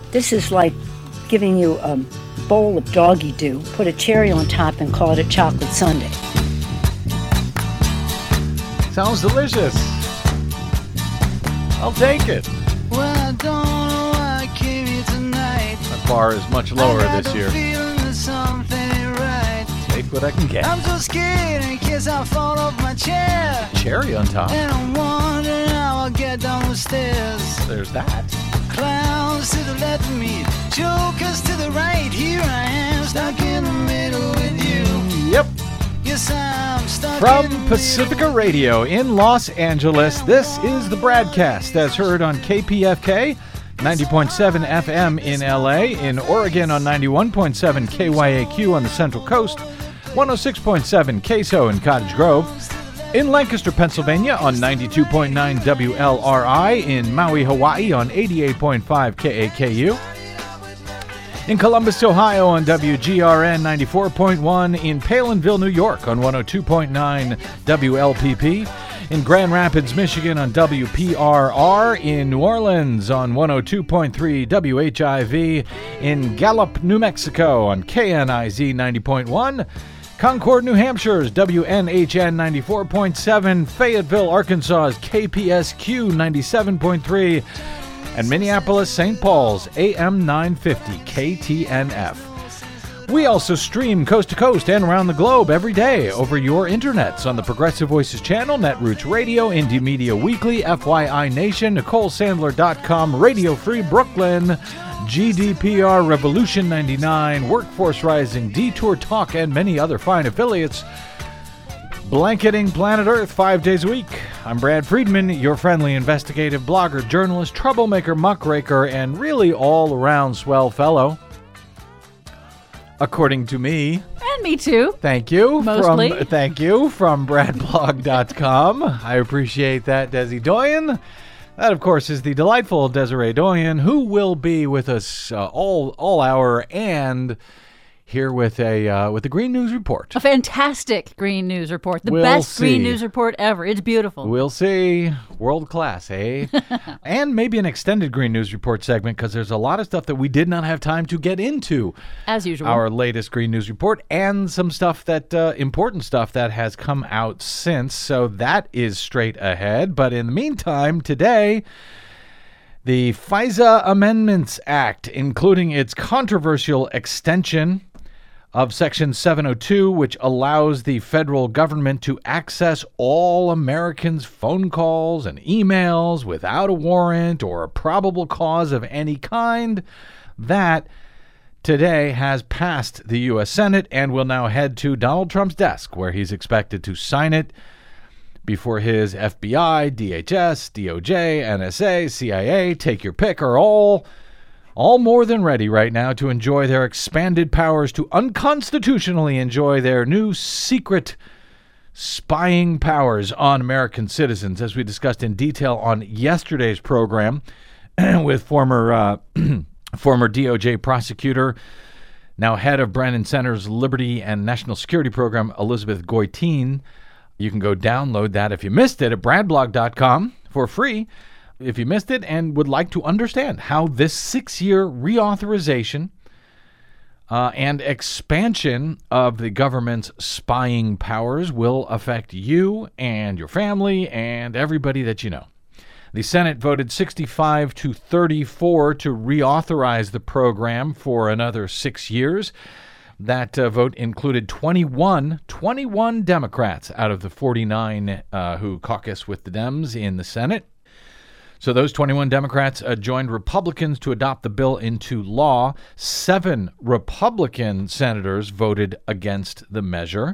This is like giving you a bowl of doggy do, put a cherry on top, and call it a chocolate sundae. Sounds delicious. I'll take it. Well, I don't know why I came here tonight. My bar is much lower this year. Right. Take what I can get. I'm so scared in case I fall off my chair. Cherry on top. And I'm wondering how I'll get down the stairs. There's that. Clowns to the left of me, jokers to the right. Here I am, stuck in the middle with you. Yep. Yes, I'm stuck From in the Pacifica middle. Radio in Los Angeles, this is the Bradcast, as heard on KPFK 90.7 FM in LA, in Oregon on 91.7 KYAQ on the Central Coast, 106.7 KSO in Cottage Grove, in Lancaster, Pennsylvania on 92.9 WLRI, in Maui, Hawaii on 88.5 KAKU, in Columbus, Ohio on WGRN 94.1, in Palinville, New York on 102.9 WLPP, in Grand Rapids, Michigan on WPRR, in New Orleans on 102.3 WHIV, in Gallup, New Mexico on KNIZ 90.1, Concord, New Hampshire's WNHN 94.7, Fayetteville, Arkansas's KPSQ 97.3, and Minneapolis, St. Paul's AM 950 KTNF. We also stream coast to coast and around the globe every day over your internets on the Progressive Voices channel, Netroots Radio, Indie Media Weekly, FYI Nation, NicoleSandler.com, Radio Free Brooklyn, GDPR Revolution 99, Workforce Rising, Detour Talk, and many other fine affiliates, blanketing planet Earth 5 days a week. I'm Brad Friedman, your friendly investigative blogger, journalist, troublemaker, muckraker, and really all-around swell fellow. According to me. And me too. Thank you. Mostly. Thank you from BradBlog.com. I appreciate that, Desi Doyen. That, of course, is the delightful Desiree Doyen, who will be with us all hour and here with a Green News Report. A fantastic Green News Report. The We'll best see. Green News Report ever. It's beautiful. We'll see. World class, eh? And maybe an extended Green News Report segment, because there's a lot of stuff that we did not have time to get into. As usual. Our latest Green News Report, and some stuff that, important stuff that has come out since. So that is straight ahead. But in the meantime, today, the FISA Amendments Act, including its controversial extension of Section 702, which allows the federal government to access all Americans' phone calls and emails without a warrant or a probable cause of any kind, that today has passed the U.S. Senate and will now head to Donald Trump's desk, where he's expected to sign it before his FBI, DHS, DOJ, NSA, CIA, take your pick, are all more than ready right now to enjoy their expanded powers to unconstitutionally enjoy their new secret spying powers on American citizens, as we discussed in detail on yesterday's program with former DOJ prosecutor, now head of Brennan Center's Liberty and National Security Program, Elizabeth Goitein. You can go download that if you missed it at bradblog.com for free. If you missed it and would like to understand how this 6-year reauthorization and expansion of the government's spying powers will affect you and your family and everybody that you know. The Senate voted 65 to 34 to reauthorize the program for another 6 years. That vote included 21 Democrats out of the 49 who caucus with the Dems in the Senate. So those 21 Democrats joined Republicans to adopt the bill into law. 7 Republican senators voted against the measure.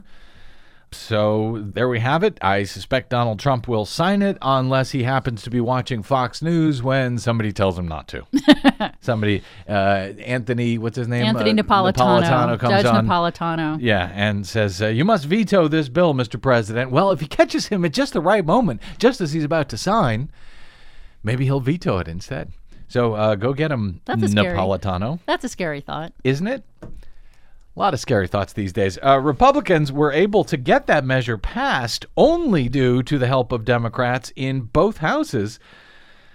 So there we have it. I suspect Donald Trump will sign it unless he happens to be watching Fox News when somebody tells him not to. Somebody, Anthony, what's his name? Anthony Napolitano comes Judge on. Napolitano. Yeah, and says, you must veto this bill, Mr. President. Well, if he catches him at just the right moment, just as he's about to sign, maybe he'll veto it instead. So go get him, Napolitano. That's a scary thought. Isn't it? A lot of scary thoughts these days. Republicans were able to get that measure passed only due to the help of Democrats in both houses.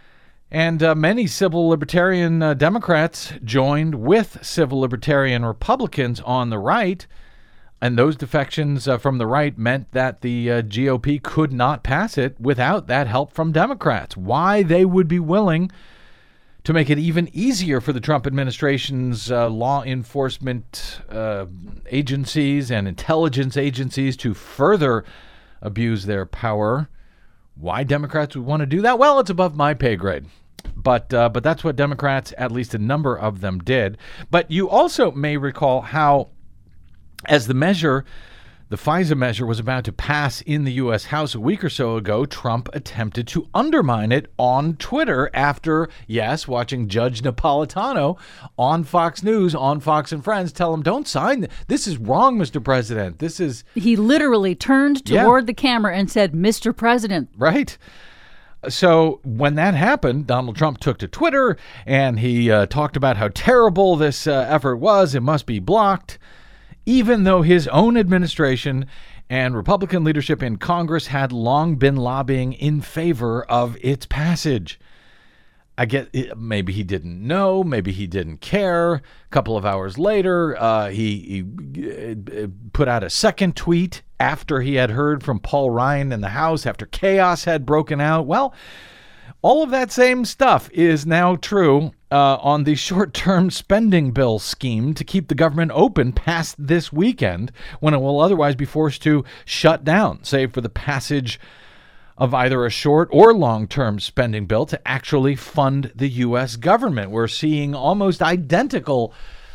And many civil libertarian Democrats joined with civil libertarian Republicans on the right. And those defections from the right meant that the GOP could not pass it without that help from Democrats. Why they would be willing to make it even easier for the Trump administration's law enforcement agencies and intelligence agencies to further abuse their power. Why Democrats would want to do that? Well, it's above my pay grade. But that's what Democrats, at least a number of them, did. But you also may recall how, as the FISA measure was about to pass in the U.S. House a week or so ago, Trump attempted to undermine it on Twitter after, yes, watching Judge Napolitano on Fox News, on Fox and Friends, tell him, don't sign. This is wrong, Mr. President. This is... He literally turned toward the camera and said, Mr. President. Right. So when that happened, Donald Trump took to Twitter and he talked about how terrible this effort was. It must be blocked. Even though his own administration and Republican leadership in Congress had long been lobbying in favor of its passage. I get it, maybe he didn't know, maybe he didn't care. A couple of hours later, he put out a second tweet after he had heard from Paul Ryan in the House, after chaos had broken out. Well, all of that same stuff is now true on the short-term spending bill scheme to keep the government open past this weekend, when it will otherwise be forced to shut down, save for the passage of either a short or long-term spending bill to actually fund the U.S. government. We're seeing almost identical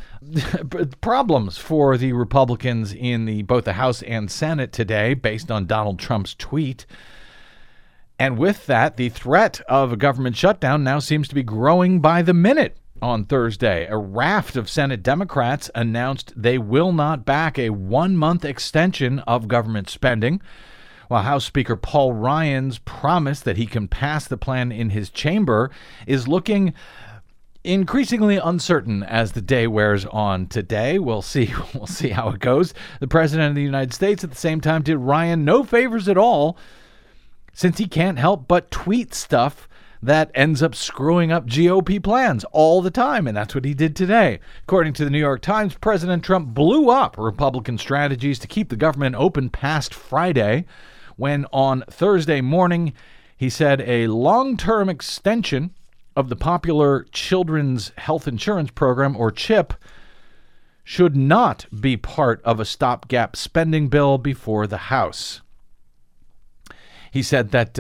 problems for the Republicans in both the House and Senate today, based on Donald Trump's tweet. And with that, the threat of a government shutdown now seems to be growing by the minute. On Thursday, a raft of Senate Democrats announced they will not back a 1-month extension of government spending, while House Speaker Paul Ryan's promise that he can pass the plan in his chamber is looking increasingly uncertain as the day wears on today. We'll see how it goes. The President of the United States at the same time did Ryan no favors at all, since he can't help but tweet stuff that ends up screwing up GOP plans all the time, and that's what he did today. According to the New York Times, President Trump blew up Republican strategies to keep the government open past Friday, when on Thursday morning he said a long-term extension of the popular Children's Health Insurance Program, or CHIP, should not be part of a stopgap spending bill before the House. He said that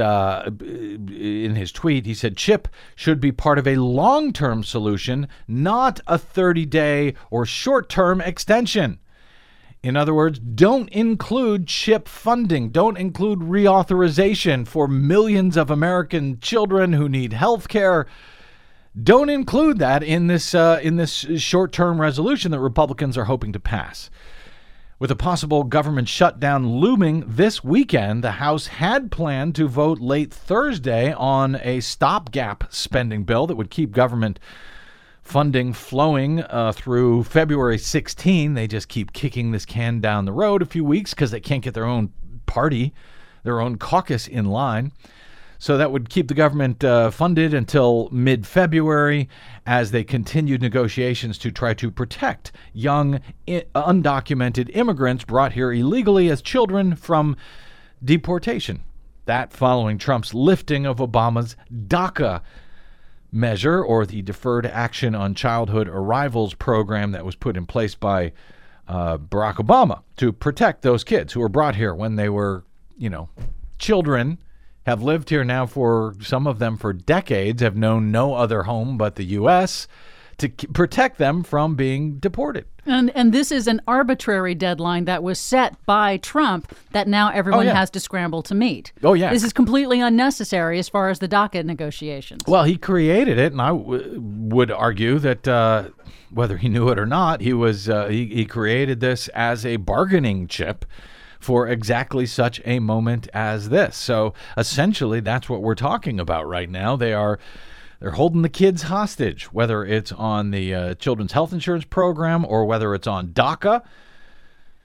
in his tweet, he said CHIP should be part of a long-term solution, not a 30-day or short-term extension. In other words, don't include CHIP funding. Don't include reauthorization for millions of American children who need health care. Don't include that in this short-term resolution that Republicans are hoping to pass. With a possible government shutdown looming this weekend, the House had planned to vote late Thursday on a stopgap spending bill that would keep government funding flowing through February 16. They just keep kicking this can down the road a few weeks because they can't get their own party, their own caucus in line. So that would keep the government funded until mid-February as they continued negotiations to try to protect young, undocumented immigrants brought here illegally as children from deportation. That following Trump's lifting of Obama's DACA measure, or the Deferred Action on Childhood Arrivals program that was put in place by Barack Obama to protect those kids who were brought here when they were, children, have lived here now for some of them for decades, have known no other home but the U.S., to protect them from being deported. And this is an arbitrary deadline that was set by Trump that now everyone has to scramble to meet. Oh, yeah. This is completely unnecessary as far as the DACA negotiations. Well, he created it, and I would argue that whether he knew it or not, he created this as a bargaining chip for exactly such a moment as this. So essentially, that's what we're talking about right now. They're holding the kids hostage, whether it's on the Children's Health Insurance Program or whether it's on DACA.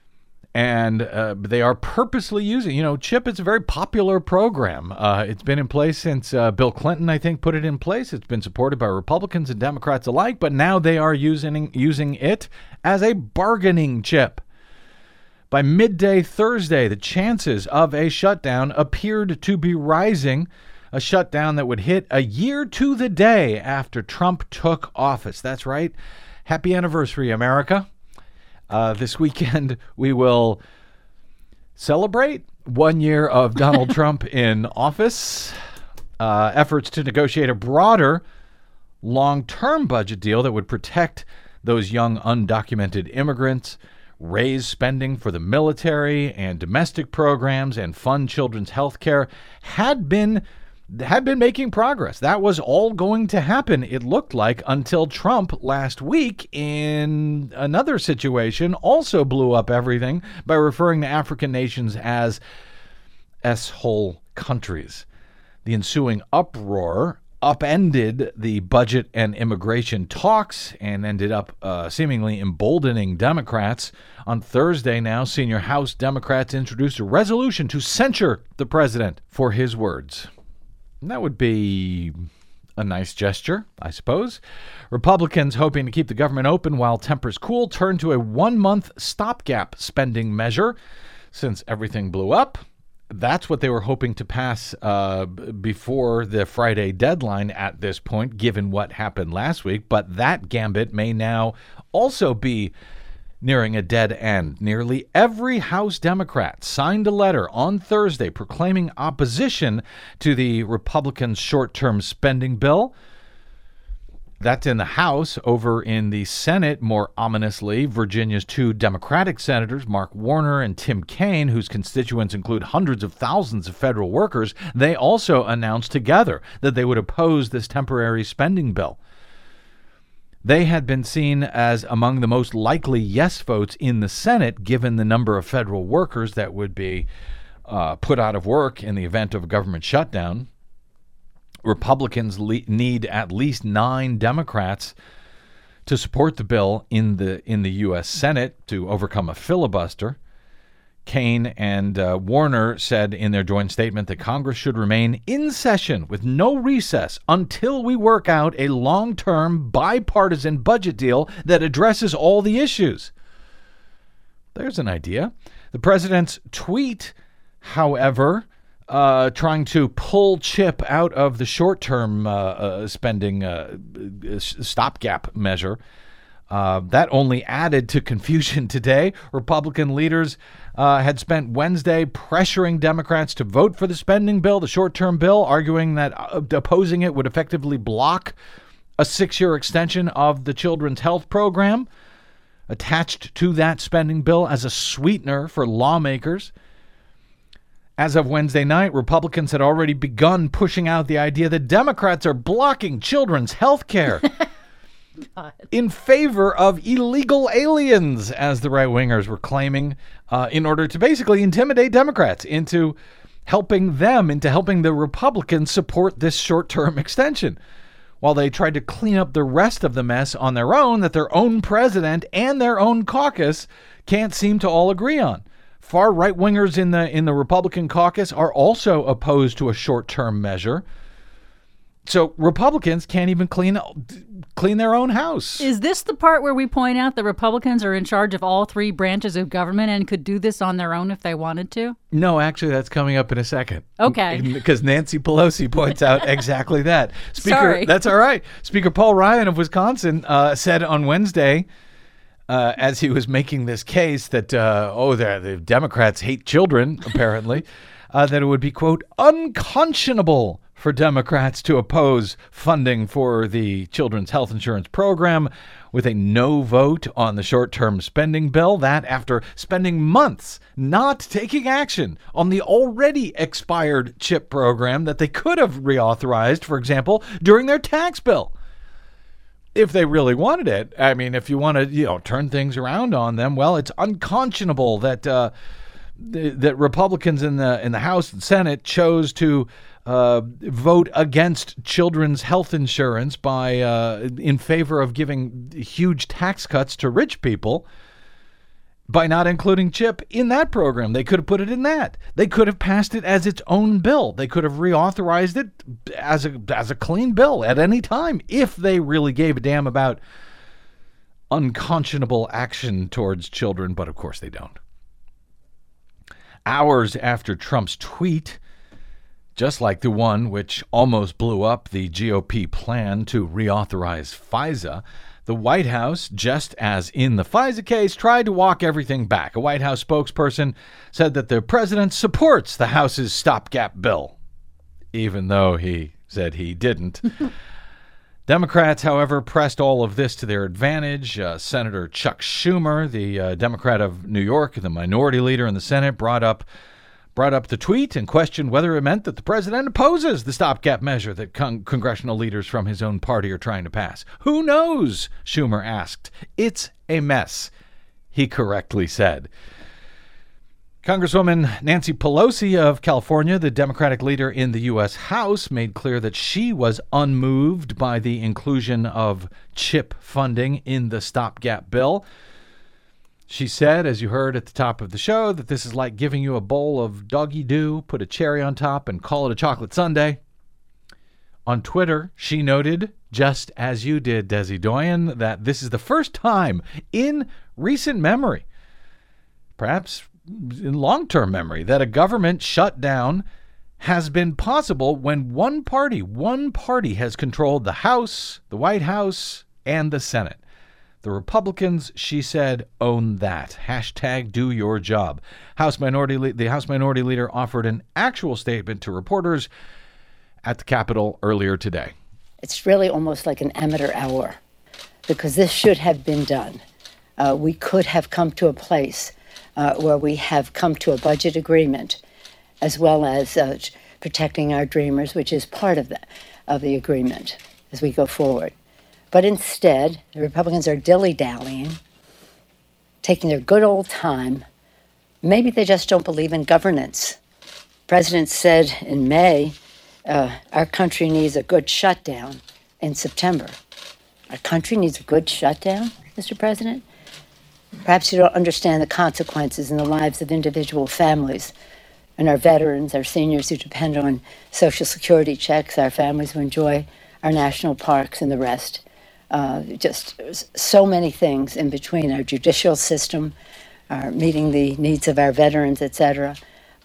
And they are purposely using, CHIP is a very popular program. It's been in place since Bill Clinton, I think, put it in place. It's been supported by Republicans and Democrats alike, but now they are using it as a bargaining chip. By midday Thursday, the chances of a shutdown appeared to be rising, a shutdown that would hit a year to the day after Trump took office. That's right. Happy anniversary, America. This weekend, we will celebrate 1 year of Donald Trump in office. Efforts to negotiate a broader long-term budget deal that would protect those young undocumented immigrants, raise spending for the military and domestic programs, and fund children's health care had been making progress. That was all going to happen, it looked like, until Trump last week, in another situation, also blew up everything by referring to African nations as S-hole countries. The ensuing uproar upended the budget and immigration talks and ended up seemingly emboldening Democrats. On Thursday now, senior House Democrats introduced a resolution to censure the president for his words. That would be a nice gesture, I suppose. Republicans, hoping to keep the government open while tempers cool, turned to a 1-month stopgap spending measure since everything blew up. That's what they were hoping to pass before the Friday deadline at this point, given what happened last week. But that gambit may now also be nearing a dead end. Nearly every House Democrat signed a letter on Thursday proclaiming opposition to the Republicans' short-term spending bill. That's in the House. Over in the Senate, more ominously, Virginia's 2 Democratic senators, Mark Warner and Tim Kaine, whose constituents include hundreds of thousands of federal workers, they also announced together that they would oppose this temporary spending bill. They had been seen as among the most likely yes votes in the Senate, given the number of federal workers that would be put out of work in the event of a government shutdown. Republicans need at least 9 Democrats to support the bill in the U.S. Senate to overcome a filibuster. Kaine and Warner said in their joint statement that Congress should remain in session with no recess until we work out a long-term bipartisan budget deal that addresses all the issues. There's an idea. The president's tweet, however, trying to pull CHIP out of the short-term spending stopgap measure, that only added to confusion today. Republican leaders had spent Wednesday pressuring Democrats to vote for the spending bill, the short-term bill, arguing that opposing it would effectively block a 6-year extension of the children's health program attached to that spending bill as a sweetener for lawmakers. As of Wednesday night, Republicans had already begun pushing out the idea that Democrats are blocking children's health care in favor of illegal aliens, as the right-wingers were claiming, in order to basically intimidate Democrats into helping the Republicans support this short-term extension, while they tried to clean up the rest of the mess on their own that their own president and their own caucus can't seem to all agree on. Far right-wingers in the Republican caucus are also opposed to a short-term measure. So Republicans can't even clean their own house. Is this the part where we point out the Republicans are in charge of all 3 branches of government and could do this on their own if they wanted to? No, actually, that's coming up in a second. Okay. Because Nancy Pelosi points out exactly that. Sorry. That's all right. Speaker Paul Ryan of Wisconsin said on Wednesday, as he was making this case that, the Democrats hate children, apparently, that it would be, quote, unconscionable for Democrats to oppose funding for the children's health insurance program with a no vote on the short-term spending bill. That after spending months not taking action on the already expired CHIP program that they could have reauthorized, for example, during their tax bill. If they really wanted it. I mean, if you want to, turn things around on them, well, it's unconscionable that that Republicans in the House and Senate chose to vote against children's health insurance in favor of giving huge tax cuts to rich people. by not including CHIP in that program. They could have put it in that. They could have passed it as its own bill. They could have reauthorized it as a clean bill at any time if they really gave a damn about unconscionable action towards children, but of course they don't. Hours after Trump's tweet, just like the one which almost blew up the GOP plan to reauthorize FISA, the White House, just as in the FISA case, tried to walk everything back. A White House spokesperson said that the president supports the House's stopgap bill, even though he said he didn't. Democrats, however, pressed all of this to their advantage. Senator Chuck Schumer, the Democrat of New York, the minority leader in the Senate, brought up the tweet and questioned whether it meant that the president opposes the stopgap measure that congressional leaders from his own party are trying to pass. Who knows? Schumer asked. It's a mess, he correctly said. Congresswoman Nancy Pelosi of California, the Democratic leader in the U.S. House, made clear that she was unmoved by the inclusion of CHIP funding in the stopgap bill. She said, as you heard at the top of the show, that this is like giving you a bowl of doggy doo, put a cherry on top, and call it a chocolate sundae. On Twitter, she noted, just as you did, Desi Doyen, that this is the first time in recent memory, perhaps in long-term memory, that a government shutdown has been possible when one party has controlled the House, the White House, and the Senate. The Republicans, she said, own that. Hashtag do your job. The House Minority Leader offered an actual statement to reporters at the Capitol earlier today. It's really almost like an amateur hour because this should have been done. We could have come to a place where we have come to a budget agreement as well as protecting our dreamers, which is part of the agreement as we go forward. But instead, the Republicans are dilly-dallying, taking their good old time. Maybe they just don't believe in governance. The president said in May, our country needs a good shutdown in September. Our country needs a good shutdown, Mr. President? Perhaps you don't understand the consequences in the lives of individual families and our veterans, our seniors who depend on Social Security checks, our families who enjoy our national parks and the rest. Just so many things in between our judicial system, our meeting the needs of our veterans, etc.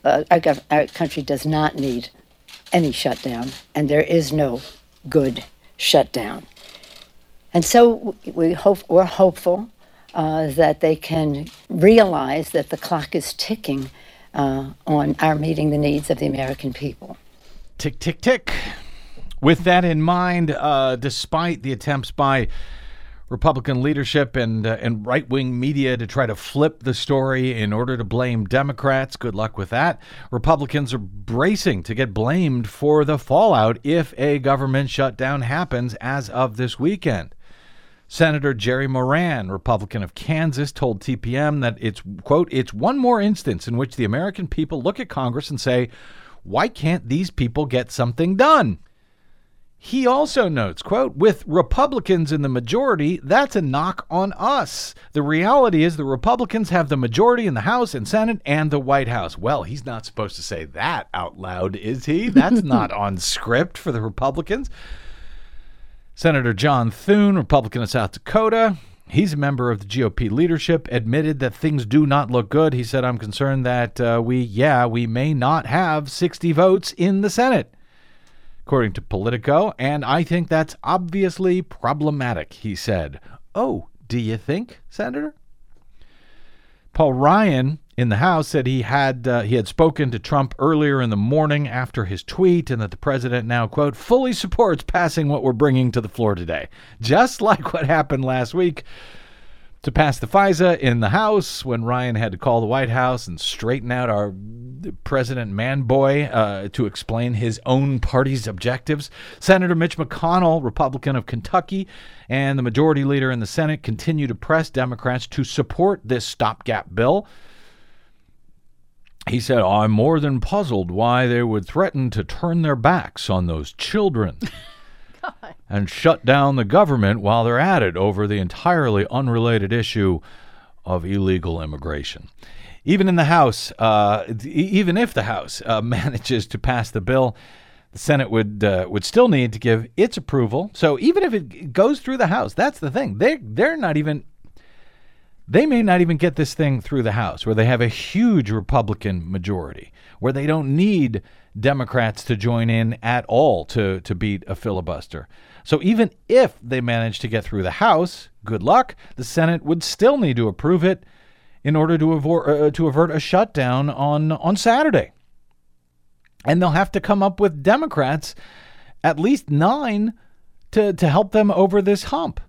Our country does not need any shutdown, and there is no good shutdown. And so we're hopeful that they can realize that the clock is ticking on our meeting the needs of the American people. Tick, tick, tick. With that in mind, despite the attempts by Republican leadership and right-wing media to try to flip the story in order to blame Democrats, good luck with that, Republicans are bracing to get blamed for the fallout if a government shutdown happens as of this weekend. Senator Jerry Moran, Republican of Kansas, told TPM that it's, quote, it's one more instance in which the American people look at Congress and say, why can't these people get something done? He also notes, quote, with Republicans in the majority, that's a knock on us. The reality is the Republicans have the majority in the House and Senate and the White House. Well, he's not supposed to say that out loud, is he? That's not on script for the Republicans. Senator John Thune, Republican of South Dakota, he's a member of the GOP leadership, admitted that things do not look good. He said, I'm concerned that we may not have 60 votes in the Senate, according to Politico, and I think that's obviously problematic, he said. Oh, do you think, Senator? Paul Ryan in the House said he had spoken to Trump earlier in the morning after his tweet and that the president now, quote, fully supports passing what we're bringing to the floor today. Just like what happened last week to pass the FISA in the House when Ryan had to call the White House and straighten out our President Man-Boy to explain his own party's objectives. Senator Mitch McConnell, Republican of Kentucky, and the majority leader in the Senate continue to press Democrats to support this stopgap bill. He said, I'm more than puzzled why they would threaten to turn their backs on those children and shut down the government while they're at it over the entirely unrelated issue of illegal immigration. Even in the House, even if the House manages to pass the bill, the Senate would still need to give its approval. So even if it goes through the House, that's the thing. They may not even get this thing through the House, where they have a huge Republican majority, where they don't need Democrats to join in at all to beat a filibuster. So even if they manage to get through the House, good luck. The Senate would still need to approve it in order to avert a shutdown on Saturday. And they'll have to come up with Democrats, at least 9, to help them over this hump.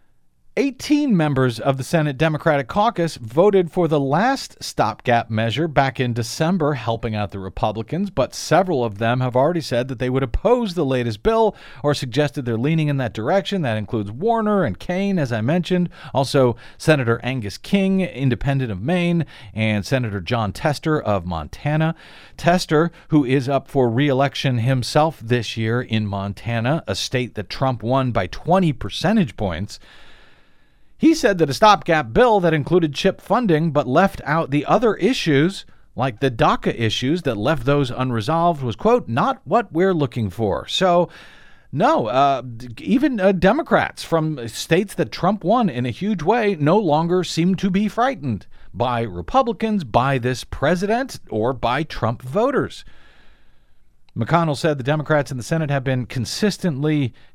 18 members of the Senate Democratic Caucus voted for the last stopgap measure back in December, helping out the Republicans, but several of them have already said that they would oppose the latest bill or suggested they're leaning in that direction. That includes Warner and Kaine, as I mentioned, also Senator Angus King, independent of Maine, and Senator John Tester of Montana. Tester, who is up for re-election himself this year in Montana, a state that Trump won by 20 percentage points, he said that a stopgap bill that included CHIP funding but left out the other issues, like the DACA issues that left those unresolved, was, quote, not what we're looking for. So, no, even Democrats from states that Trump won in a huge way no longer seem to be frightened by Republicans, by this president, or by Trump voters. McConnell said the Democrats in the Senate have been consistent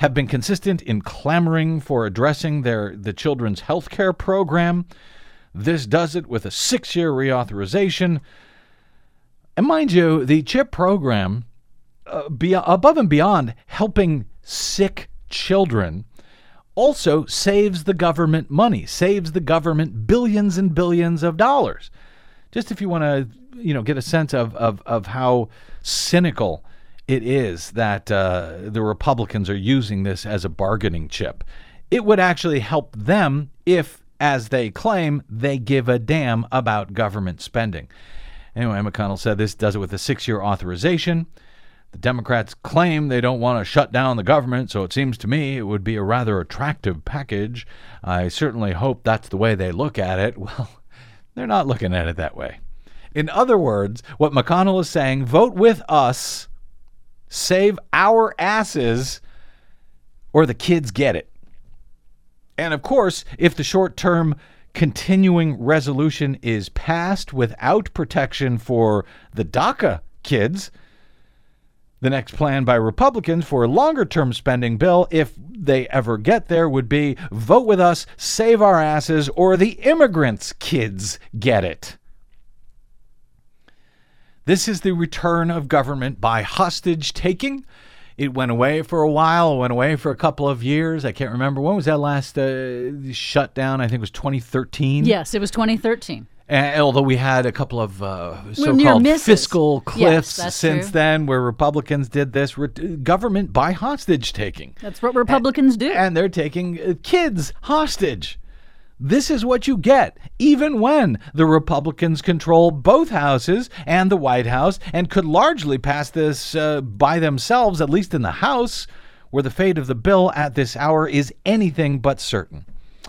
in clamoring for addressing the children's health care program. This does it with a 6-year reauthorization. And mind you, the CHIP program, above and beyond helping sick children, also saves the government money, saves the government billions and billions of dollars. Just if you want to, get a sense of how cynical it is that the Republicans are using this as a bargaining chip. It would actually help them if, as they claim, they give a damn about government spending. Anyway, McConnell said this does it with a 6-year authorization. The Democrats claim they don't want to shut down the government, so it seems to me it would be a rather attractive package. I certainly hope that's the way they look at it. Well, they're not looking at it that way. In other words, what McConnell is saying, vote with us, save our asses, or the kids get it. And of course, if the short-term continuing resolution is passed without protection for the DACA kids, the next plan by Republicans for a longer-term spending bill, if they ever get there, would be vote with us, save our asses, or the immigrants' kids get it. This is the return of government by hostage taking. It went away for a while. It went away for a couple of years. I can't remember. When was that last shutdown? I think it was 2013. Yes, it was 2013. Although we had a couple of so-called fiscal cliffs since true. Then, where Republicans did this government by hostage taking. That's what Republicans do. And they're taking kids hostage. This is what you get, even when the Republicans control both houses and the White House and could largely pass this by themselves, at least in the House, where the fate of the bill at this hour is anything but certain.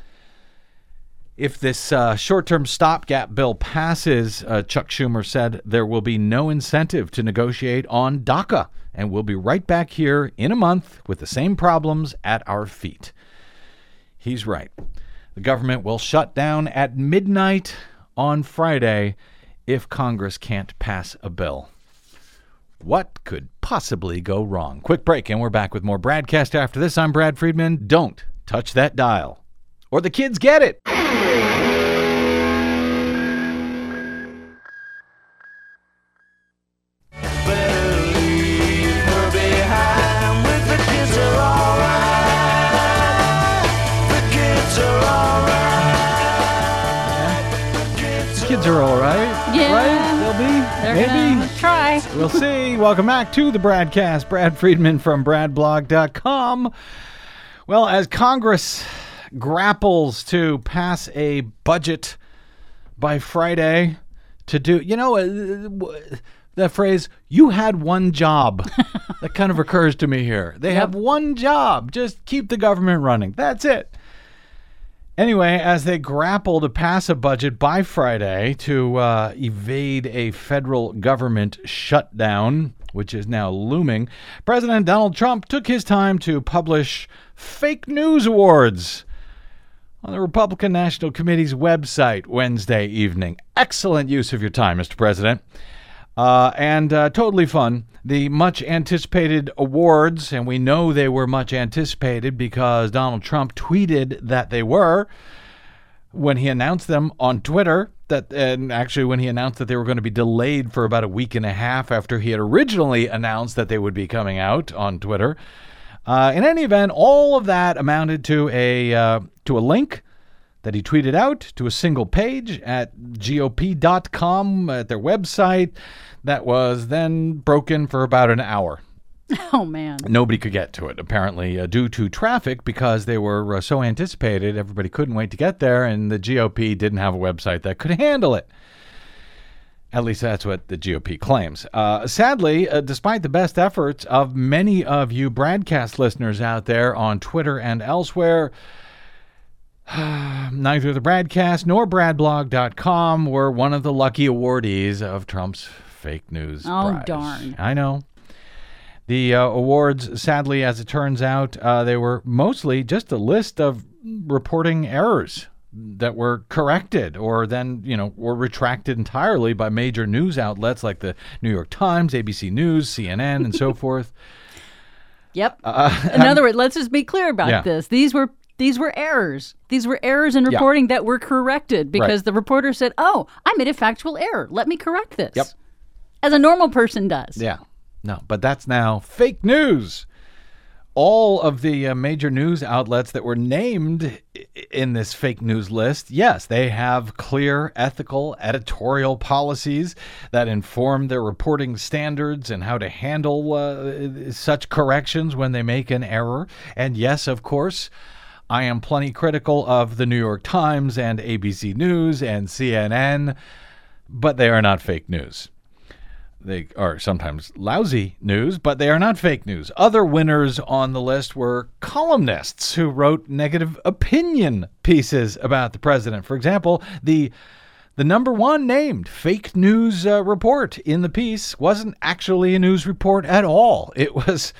If this short-term stopgap bill passes, Chuck Schumer said there will be no incentive to negotiate on DACA, and we'll be right back here in a month with the same problems at our feet. He's right. The government will shut down at midnight on Friday if Congress can't pass a bill. What could possibly go wrong? Quick break, and we're back with more Bradcast after this. I'm Brad Friedman. Don't touch that dial, or the kids get it. Kids are all right. Yeah. Right? They'll be. They're Maybe. gonna try. We'll see. Welcome back to the Bradcast. Brad Friedman from BradBlog.com. Well, as Congress grapples to pass a budget by Friday to do, that phrase, you had one job, that kind of occurs to me here. They have one job. Just keep the government running. That's it. Anyway, as they grapple to pass a budget by Friday to evade a federal government shutdown, which is now looming, President Donald Trump took his time to publish fake news awards on the Republican National Committee's website Wednesday evening. Excellent use of your time, Mr. President. And totally fun. The much-anticipated awards, and we know they were much anticipated because Donald Trump tweeted that they were when he announced them on Twitter, and actually when he announced that they were going to be delayed for about a week and a half after he had originally announced that they would be coming out on Twitter. In any event, all of that amounted to a link that he tweeted out to a single page at GOP.com at their website that was then broken for about an hour. Oh, man. Nobody could get to it, apparently, due to traffic because they were so anticipated. Everybody couldn't wait to get there, and the GOP didn't have a website that could handle it. At least that's what the GOP claims. Sadly, despite the best efforts of many of you broadcast listeners out there on Twitter and elsewhere, neither the Bradcast nor Bradblog.com were one of the lucky awardees of Trump's fake news prize. Darn. I know. The awards, sadly, as it turns out, they were mostly just a list of reporting errors that were corrected or then, were retracted entirely by major news outlets like the New York Times, ABC News, CNN, and so forth. Yep. In other words, let's just be clear about this. These were errors. These were errors in reporting that were corrected because the reporter said, "Oh, I made a factual error. Let me correct this." Yep. As a normal person does. Yeah. No, but that's now fake news. All of the major news outlets that were named in this fake news list, yes, they have clear ethical editorial policies that inform their reporting standards and how to handle such corrections when they make an error. And yes, of course, I am plenty critical of the New York Times and ABC News and CNN, but they are not fake news. They are sometimes lousy news, but they are not fake news. Other winners on the list were columnists who wrote negative opinion pieces about the president. For example, the number one named fake news report in the piece wasn't actually a news report at all. It was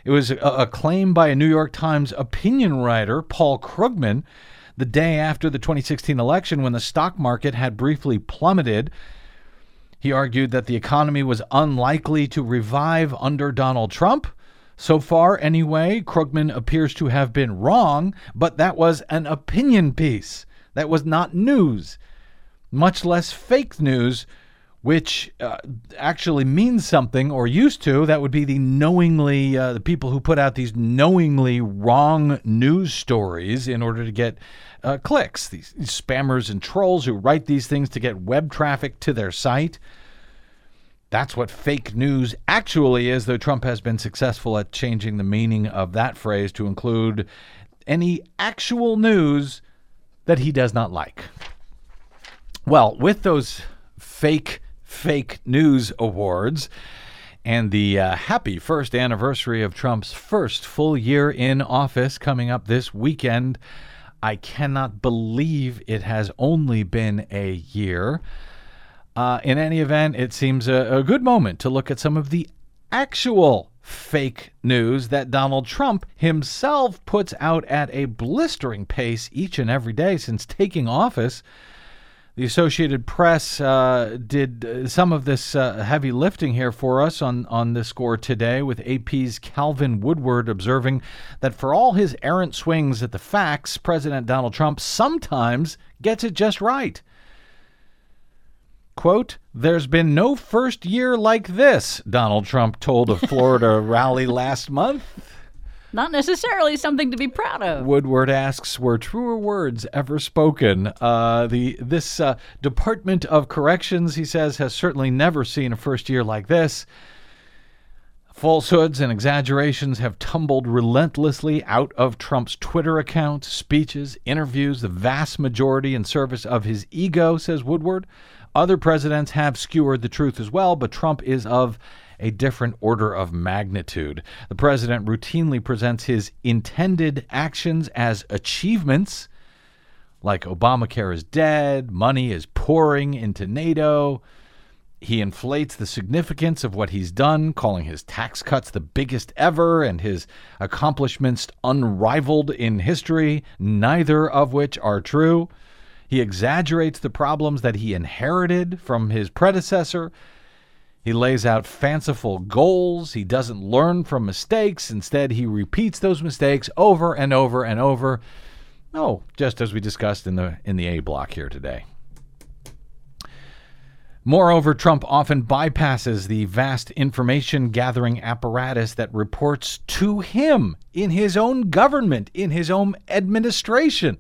a claim by a New York Times opinion writer, Paul Krugman, the day after the 2016 election when the stock market had briefly plummeted. He argued that the economy was unlikely to revive under Donald Trump. So far, anyway, Krugman appears to have been wrong, but that was an opinion piece. That was not news, much less fake news, which actually means something, or used to. That would be the people who put out these knowingly wrong news stories in order to get clicks. These spammers and trolls who write these things to get web traffic to their site. That's what fake news actually is, though Trump has been successful at changing the meaning of that phrase to include any actual news that he does not like. Well, with those fake news awards and the happy first anniversary of Trump's first full year in office coming up this weekend, I cannot believe it has only been a year. In any event, it seems a good moment to look at some of the actual fake news that Donald Trump himself puts out at a blistering pace each and every day since taking office. The Associated Press did some of this heavy lifting here for us on this score today, with AP's Calvin Woodward observing that for all his errant swings at the facts, President Donald Trump sometimes gets it just right. Quote, "There's been no first year like this," Donald Trump told a Florida rally last month. Not necessarily something to be proud of. Woodward asks, were truer words ever spoken? This Department of Corrections, he says, has certainly never seen a first year like this. Falsehoods and exaggerations have tumbled relentlessly out of Trump's Twitter account, speeches, interviews, the vast majority in service of his ego, says Woodward. Other presidents have skewered the truth as well, but Trump is of a different order of magnitude. The president routinely presents his intended actions as achievements, like Obamacare is dead, money is pouring into NATO. He inflates the significance of what he's done, calling his tax cuts the biggest ever and his accomplishments unrivaled in history, neither of which are true. He exaggerates the problems that he inherited from his predecessor. He lays out fanciful goals. He doesn't learn from mistakes. Instead, he repeats those mistakes over and over and over. Oh, just as we discussed in the A block here today. Moreover, Trump often bypasses the vast information gathering apparatus that reports to him in his own government, in his own administration.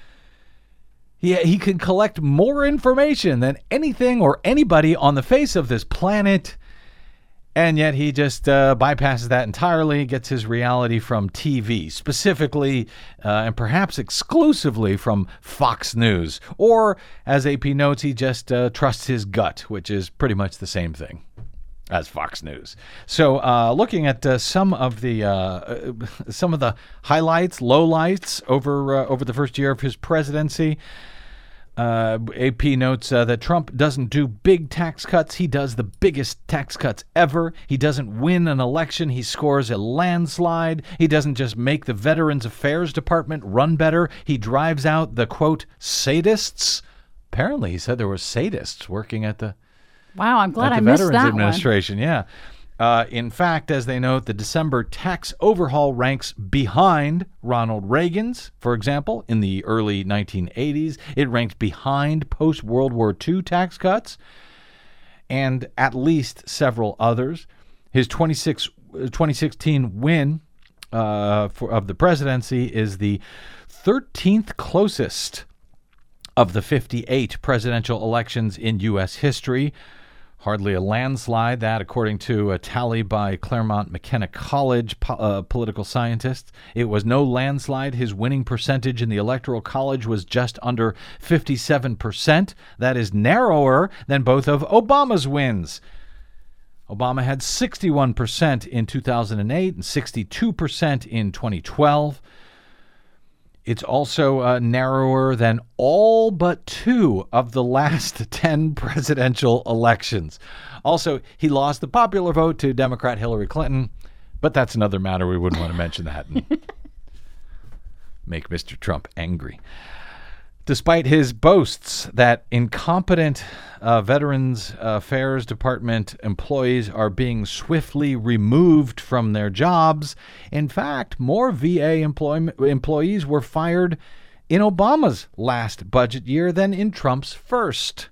He can collect more information than anything or anybody on the face of this planet, and yet he just bypasses that entirely, gets his reality from TV, specifically and perhaps exclusively from Fox News. Or, as AP notes, he just trusts his gut, which is pretty much the same thing as Fox News. So looking at some of the highlights, lowlights over the first year of his presidency, AP notes that Trump doesn't do big tax cuts. He does the biggest tax cuts ever. He doesn't win an election. He scores a landslide. He doesn't just make the Veterans Affairs Department run better. He drives out the, quote, sadists. Apparently, he said there were sadists working at the Wow, I'm glad I missed Veterans that Administration. one. Yeah. In fact, as they note, the December tax overhaul ranks behind Ronald Reagan's, for example, in the early 1980s. It ranked behind post-World War II tax cuts and at least several others. His 2016 win of the presidency is the 13th closest of the 58 presidential elections in U.S. history. Hardly a landslide, that according to a tally by Claremont McKenna College political scientists. It was no landslide. His winning percentage in the Electoral College was just under 57%. That is narrower than both of Obama's wins. Obama had 61% in 2008 and 62% in 2012. It's also narrower than all but 2 of the last 10 presidential elections. Also, he lost the popular vote to Democrat Hillary Clinton, but that's another matter. We wouldn't want to mention that and make Mr. Trump angry. Despite his boasts that incompetent Veterans Affairs Department employees are being swiftly removed from their jobs, in fact, more VA employees were fired in Obama's last budget year than in Trump's first.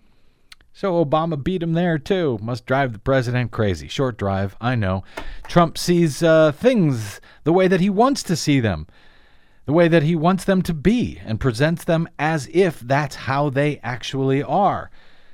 So Obama beat him there, too. Must drive the president crazy. Short drive, I know. Trump sees things the way that he wants to see them, the way that he wants them to be, and presents them as if that's how they actually are.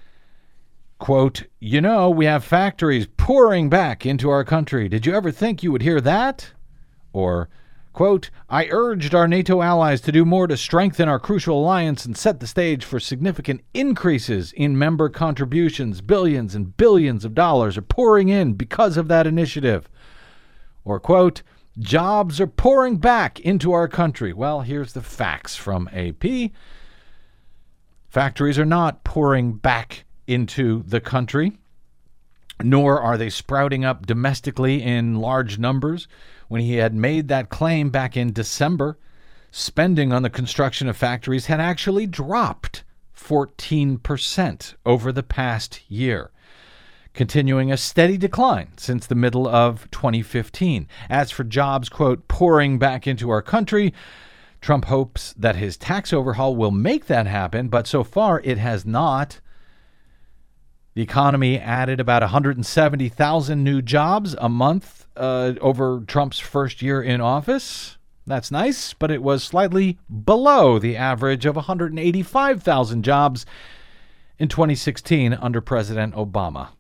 Quote, "You know, we have factories pouring back into our country. Did you ever think you would hear that?" Or, quote, "I urged our NATO allies to do more to strengthen our crucial alliance and set the stage for significant increases in member contributions. Billions and billions of dollars are pouring in because of that initiative." Or, quote, "Jobs are pouring back into our country." Well, here's the facts from AP. Factories are not pouring back into the country, nor are they sprouting up domestically in large numbers. When he had made that claim back in December, spending on the construction of factories had actually dropped 14% over the past year, continuing a steady decline since the middle of 2015. As for jobs, quote, pouring back into our country, Trump hopes that his tax overhaul will make that happen, but so far it has not. The economy added about 170,000 new jobs a month over Trump's first year in office. That's nice, but it was slightly below the average of 185,000 jobs in 2016 under President Obama.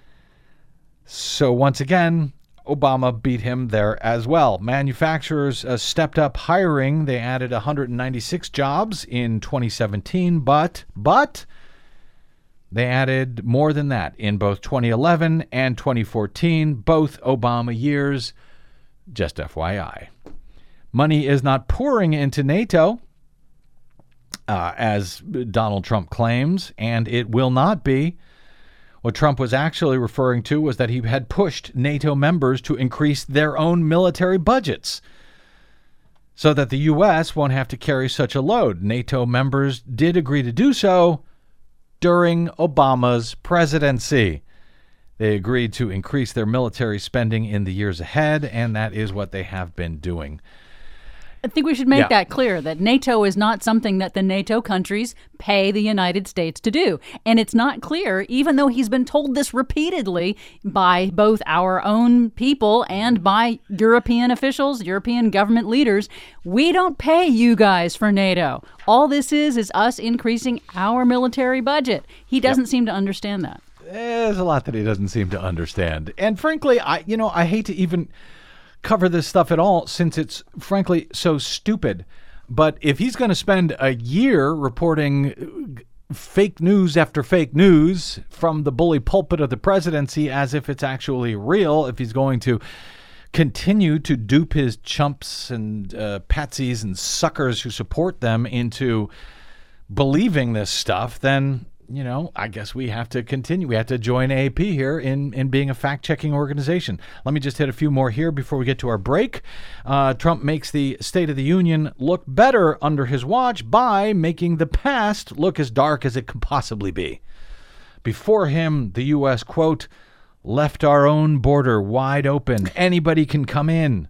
So once again, Obama beat him there as well. Manufacturers stepped up hiring. They added 196 jobs in 2017, but they added more than that in both 2011 and 2014, both Obama years. Just FYI. Money is not pouring into NATO. as Donald Trump claims, and it will not be. What Trump was actually referring to was that he had pushed NATO members to increase their own military budgets so that the U.S. won't have to carry such a load. NATO members did agree to do so during Obama's presidency. They agreed to increase their military spending in the years ahead, and that is what they have been doing. I think we should make that clear, that NATO is not something that the NATO countries pay the United States to do. And it's not clear, even though he's been told this repeatedly by both our own people and by European officials, European government leaders, we don't pay you guys for NATO. All this is us increasing our military budget. He doesn't seem to understand that. There's a lot that he doesn't seem to understand. And frankly, I hate to even cover this stuff at all, since it's frankly so stupid. But if he's going to spend a year reporting fake news after fake news from the bully pulpit of the presidency as if it's actually real, if he's going to continue to dupe his chumps and patsies and suckers who support them into believing this stuff, then I guess we have to continue. We have to join AP here in being a fact-checking organization. Let me just hit a few more here before we get to our break. Trump makes the State of the Union look better under his watch by making the past look as dark as it could possibly be. Before him, the U.S., quote, left our own border wide open. Anybody can come in.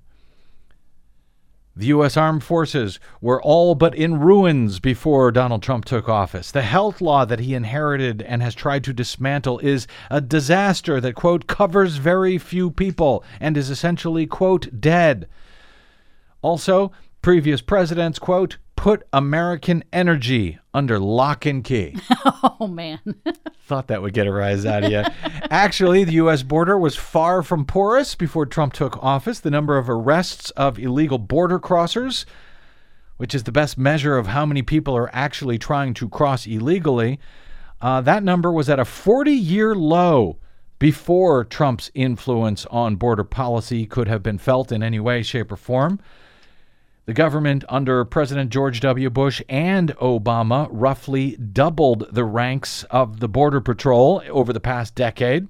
The U.S. Armed Forces were all but in ruins before Donald Trump took office. The health law that he inherited and has tried to dismantle is a disaster that, quote, covers very few people and is essentially, quote, dead. Also, previous presidents, quote, put American energy under lock and key. Oh, man. Thought that would get a rise out of you. Actually, the U.S. border was far from porous before Trump took office. The number of arrests of illegal border crossers, which is the best measure of how many people are actually trying to cross illegally, that number was at a 40-year low before Trump's influence on border policy could have been felt in any way, shape, or form. The government under President George W. Bush and Obama roughly doubled the ranks of the Border Patrol over the past decade.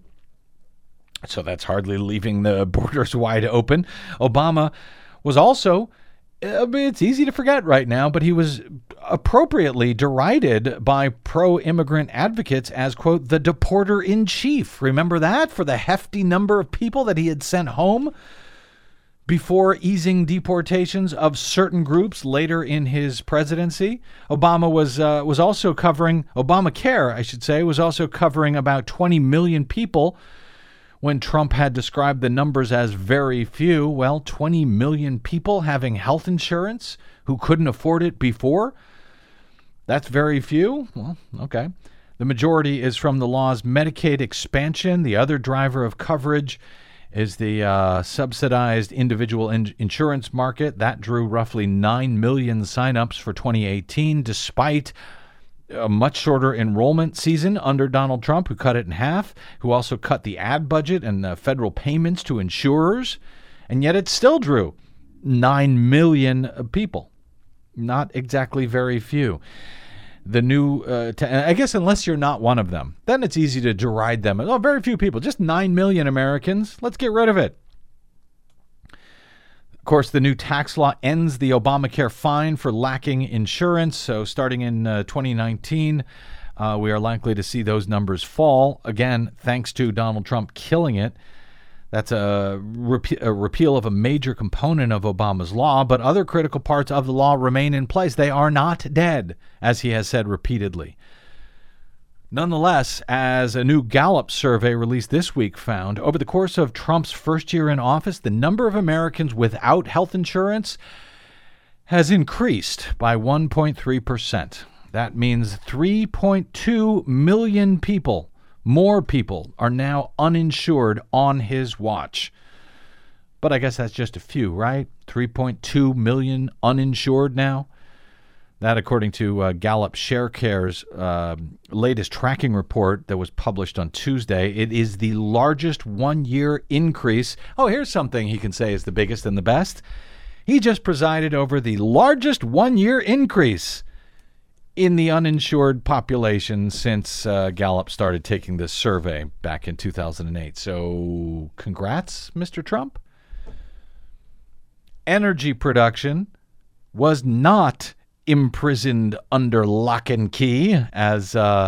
So that's hardly leaving the borders wide open. Obama was also, it's easy to forget right now, but he was appropriately derided by pro-immigrant advocates as, quote, the deporter-in-chief. Remember that? For the hefty number of people that he had sent home before easing deportations of certain groups later in his presidency. Obama was also covering, Obamacare, I should say, was also covering about 20 million people when Trump had described the numbers as very few. Well, 20 million people having health insurance who couldn't afford it before? That's very few? Well, okay. The majority is from the law's Medicaid expansion. The other driver of coverage is the subsidized individual insurance market. That drew roughly 9 million signups for 2018, despite a much shorter enrollment season under Donald Trump, who cut it in half, who also cut the ad budget and federal payments to insurers. And yet it still drew 9 million people. Not exactly very few. The new, I guess unless you're not one of them, then it's easy to deride them. Oh, very few people, just 9 million Americans. Let's get rid of it. Of course, the new tax law ends the Obamacare fine for lacking insurance. So starting in 2019, we are likely to see those numbers fall. Again, thanks to Donald Trump killing it. That's a repeal of a major component of Obama's law, but other critical parts of the law remain in place. They are not dead, as he has said repeatedly. Nonetheless, as a new Gallup survey released this week found, over the course of Trump's first year in office, the number of Americans without health insurance has increased by 1.3%. That means 3.2 million people. More people are now uninsured on his watch. But I guess that's just a few, right? 3.2 million uninsured now. That, according to Gallup ShareCare's latest tracking report that was published on Tuesday, it is the largest one-year increase. Oh, here's something he can say is the biggest and the best. He just presided over the largest one-year increase in the uninsured population since Gallup started taking this survey back in 2008. So congrats, Mr. Trump. Energy production was not imprisoned under lock and key, as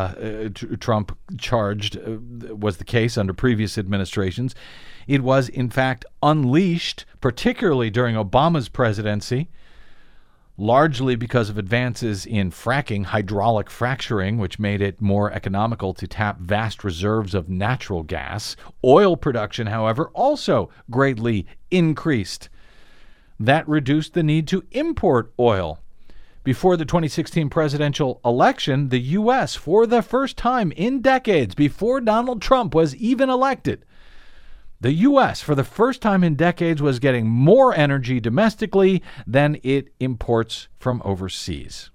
Trump charged was the case under previous administrations. It was, in fact, unleashed, particularly during Obama's presidency, largely because of advances in fracking, hydraulic fracturing, which made it more economical to tap vast reserves of natural gas. Oil production, however, also greatly increased. That reduced the need to import oil. Before the 2016 presidential election, the U.S., for the first time in decades, before Donald Trump was even elected, the U.S., for the first time in decades, was getting more energy domestically than it imports from overseas,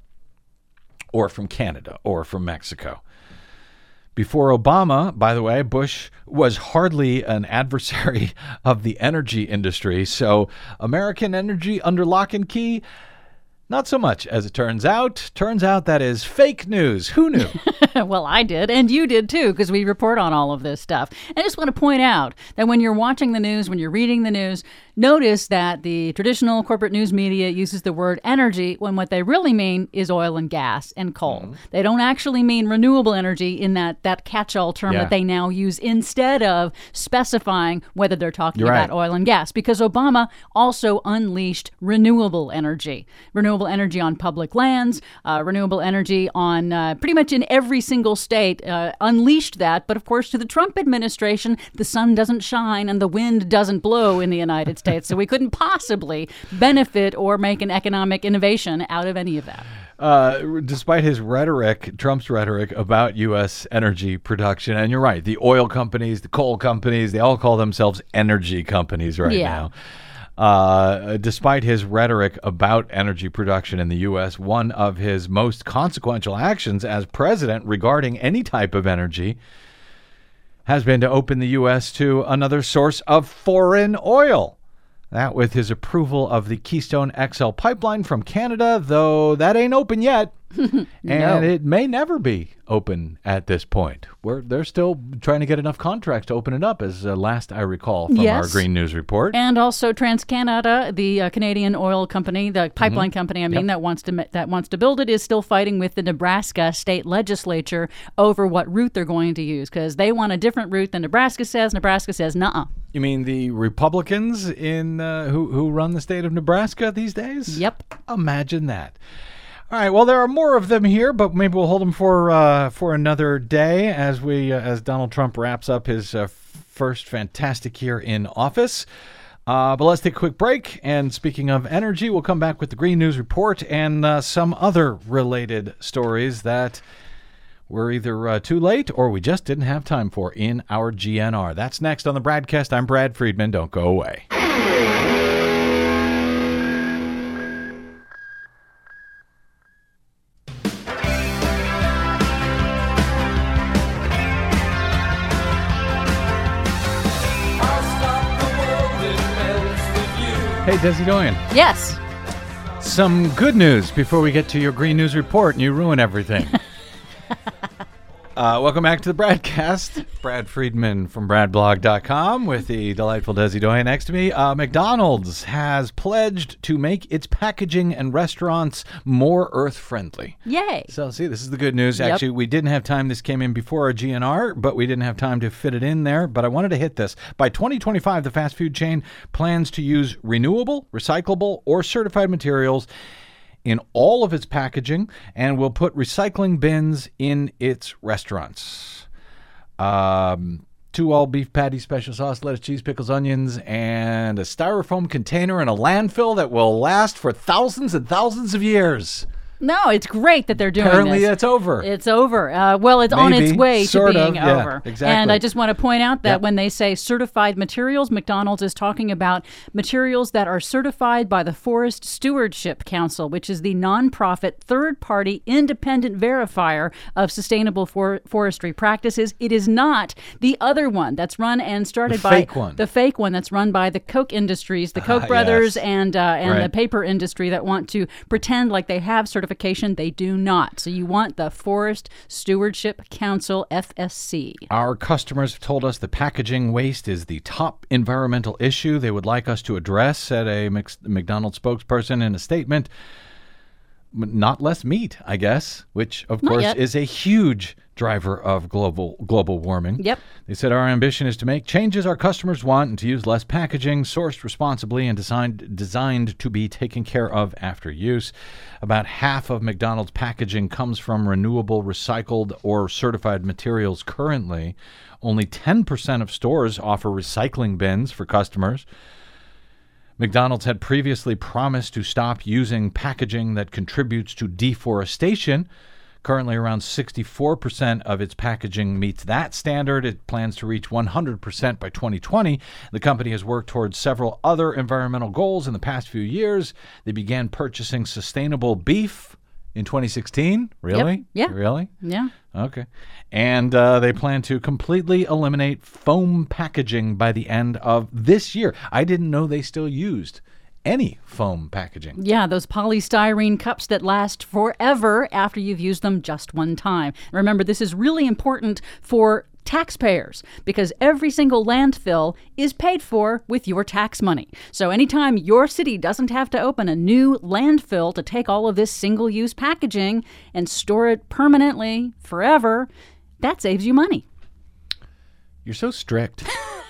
or from Canada, or from Mexico. Before Obama, by the way, Bush was hardly an adversary of the energy industry, so American energy under lock and key, not so much, as it turns out. Turns out that is fake news. Who knew? Well, I did, and you did too, because we report on all of this stuff. And I just want to point out that when you're watching the news, when you're reading the news, notice that the traditional corporate news media uses the word energy when what they really mean is oil and gas and coal. Mm-hmm. They don't actually mean renewable energy in that catch-all term that they now use instead of specifying whether they're talking about oil and gas, because Obama also unleashed renewable energy. Renewable energy on public lands, renewable energy on pretty much in every single state, unleashed that. But of course, to the Trump administration, the sun doesn't shine and the wind doesn't blow in the United States. So we couldn't possibly benefit or make an economic innovation out of any of that. Despite his rhetoric, Trump's rhetoric about U.S. energy production, and you're right, the oil companies, the coal companies, they all call themselves energy companies right now. Despite his rhetoric about energy production in the U.S., one of his most consequential actions as president regarding any type of energy has been to open the U.S. to another source of foreign oil. That with his approval of the Keystone XL pipeline from Canada, though that ain't open yet. And it may never be open at this point. They're still trying to get enough contracts to open it up, as last I recall from our Green News report. And also TransCanada, the Canadian oil company, the pipeline company, that wants to build it, is still fighting with the Nebraska state legislature over what route they're going to use, because they want a different route than Nebraska says. Nebraska says, nuh-uh. You mean the Republicans in who run the state of Nebraska these days? Yep. Imagine that. All right. Well, there are more of them here, but maybe we'll hold them for another day as Donald Trump wraps up his first fantastic year in office. But let's take a quick break. And speaking of energy, we'll come back with the Green News Report and some other related stories that were either too late or we just didn't have time for in our GNR. That's next on the BradCast. I'm Brad Friedman. Don't go away. Hey, Desi Doyen. Yes. Some good news before we get to your Green News Report and you ruin everything. Welcome back to the BradCast. Brad Friedman from BradBlog.com with the delightful Desi Doyen next to me. McDonald's has pledged to make its packaging and restaurants more earth-friendly. Yay. So, see, this is the good news. Actually, we didn't have time. This came in before our GNR, but we didn't have time to fit it in there. But I wanted to hit this. By 2025, the fast food chain plans to use renewable, recyclable, or certified materials in all of its packaging and will put recycling bins in its restaurants. 2 all-beef patties, special sauce, lettuce, cheese, pickles, onions, and a styrofoam container in a landfill that will last for thousands and thousands of years. No, it's great that they're doing Apparently this. It's over. It's over. Well, it's on its way to being over. Exactly. And I just want to point out that when they say certified materials, McDonald's is talking about materials that are certified by the Forest Stewardship Council, which is the nonprofit third-party independent verifier of sustainable forestry practices. It is not the other one that's run and started by the fake one that's run by the Koch industries, the Koch brothers, and the paper industry that want to pretend like they have certified certification. They do not. So you want the Forest Stewardship Council, FSC. Our customers have told us that packaging waste is the top environmental issue they would like us to address, said a McDonald's spokesperson in a statement. Not less meat, I guess, which, of course, is a huge driver of global warming. Yep. They said our ambition is to make changes our customers want and to use less packaging, sourced responsibly and designed to be taken care of after use. About half of McDonald's packaging comes from renewable, recycled, or certified materials currently. Only 10% of stores offer recycling bins for customers. McDonald's had previously promised to stop using packaging that contributes to deforestation. Currently, around 64% of its packaging meets that standard. It plans to reach 100% by 2020. The company has worked towards several other environmental goals in the past few years. They began purchasing sustainable beef in 2016. Really? Yep. Yeah. Really? Yeah. Okay. And they plan to completely eliminate foam packaging by the end of this year. I didn't know they still used any foam packaging. Yeah, those polystyrene cups that last forever after you've used them just one time. Remember, this is really important for taxpayers because every single landfill is paid for with your tax money. So anytime your city doesn't have to open a new landfill to take all of this single-use packaging and store it permanently forever, that saves you money. You're so strict.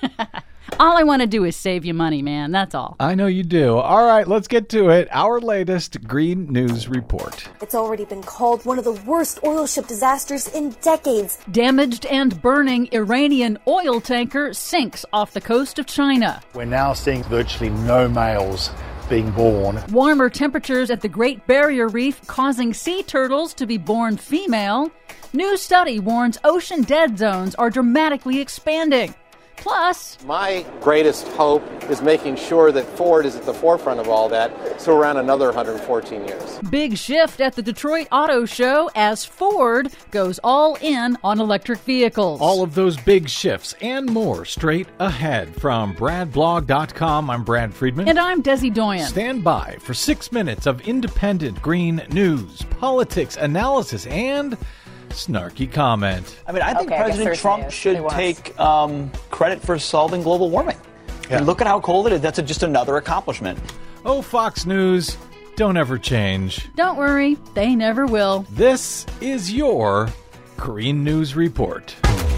All I want to do is save you money, man. That's all. I know you do. All right, let's get to it. Our latest Green News Report. It's already been called one of the worst oil ship disasters in decades. Damaged and burning Iranian oil tanker sinks off the coast of China. We're now seeing virtually no males being born. Warmer temperatures at the Great Barrier Reef causing sea turtles to be born female. New study warns ocean dead zones are dramatically expanding. Plus, my greatest hope is making sure that Ford is at the forefront of all that, so around another 114 years. Big shift at the Detroit Auto Show as Ford goes all in on electric vehicles. All of those big shifts and more straight ahead. From BradBlog.com, I'm Brad Friedman. And I'm Desi Doyen. Stand by for 6 minutes of independent green news, politics, analysis, and snarky comment. I mean, I think President Trump should take credit for solving global warming. Yeah. And look at how cold it is. That's just another accomplishment. Oh, Fox News, don't ever change. Don't worry, they never will. This is your Green News Report.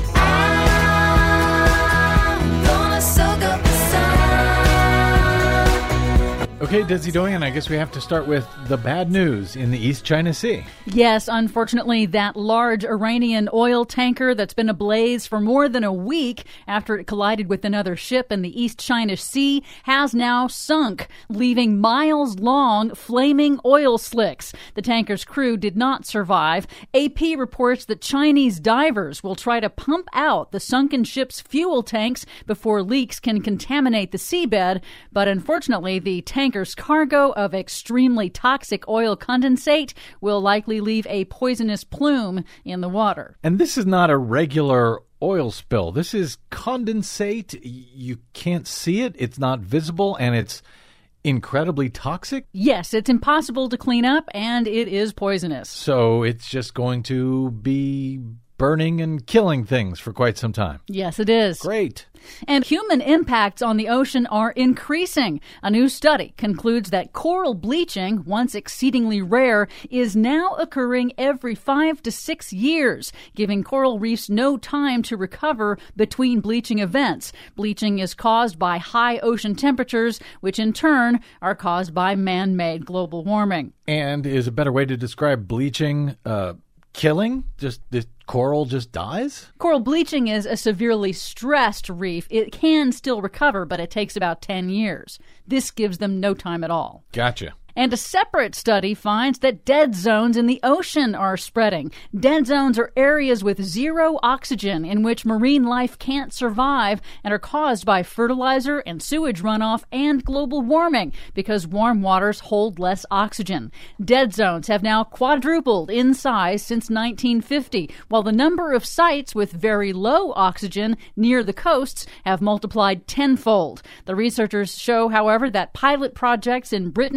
Okay, Desi Doyen, I guess we have to start with the bad news in the East China Sea. Yes, unfortunately, that large Iranian oil tanker that's been ablaze for more than a week after it collided with another ship in the East China Sea has now sunk, leaving miles-long flaming oil slicks. The tanker's crew did not survive. AP reports that Chinese divers will try to pump out the sunken ship's fuel tanks before leaks can contaminate the seabed, but unfortunately, the tanker's cargo of extremely toxic oil condensate will likely leave a poisonous plume in the water. And this is not a regular oil spill. This is condensate. You can't see it. It's not visible, and it's incredibly toxic? Yes, it's impossible to clean up, and it is poisonous. So it's just going to be burning and killing things for quite some time. Yes, it is. Great. And human impacts on the ocean are increasing. A new study concludes that coral bleaching, once exceedingly rare, is now occurring every 5 to 6 years, giving coral reefs no time to recover between bleaching events. Bleaching is caused by high ocean temperatures, which in turn are caused by man-made global warming. And is a better way to describe bleaching killing? Just the coral just dies? Coral bleaching is a severely stressed reef. It can still recover, but it takes about 10 years. This gives them no time at all. Gotcha. And a separate study finds that dead zones in the ocean are spreading. Dead zones are areas with zero oxygen in which marine life can't survive and are caused by fertilizer and sewage runoff and global warming because warm waters hold less oxygen. Dead zones have now quadrupled in size since 1950, while the number of sites with very low oxygen near the coasts have multiplied tenfold. The researchers show, however, that pilot projects in Britain that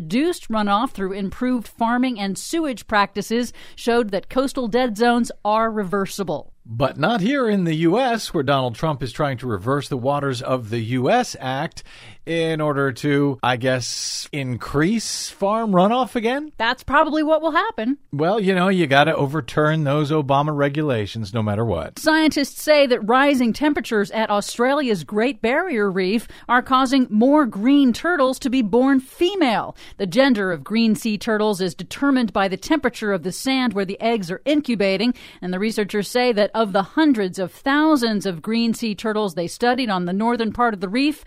reduced runoff through improved farming and sewage practices showed that coastal dead zones are reversible. But not here in the U.S., where Donald Trump is trying to reverse the waters of the U.S. Act in order to, I guess, increase farm runoff again? That's probably what will happen. Well, you got to overturn those Obama regulations no matter what. Scientists say that rising temperatures at Australia's Great Barrier Reef are causing more green turtles to be born female. The gender of green sea turtles is determined by the temperature of the sand where the eggs are incubating, and the researchers say that of the hundreds of thousands of green sea turtles they studied on the northern part of the reef,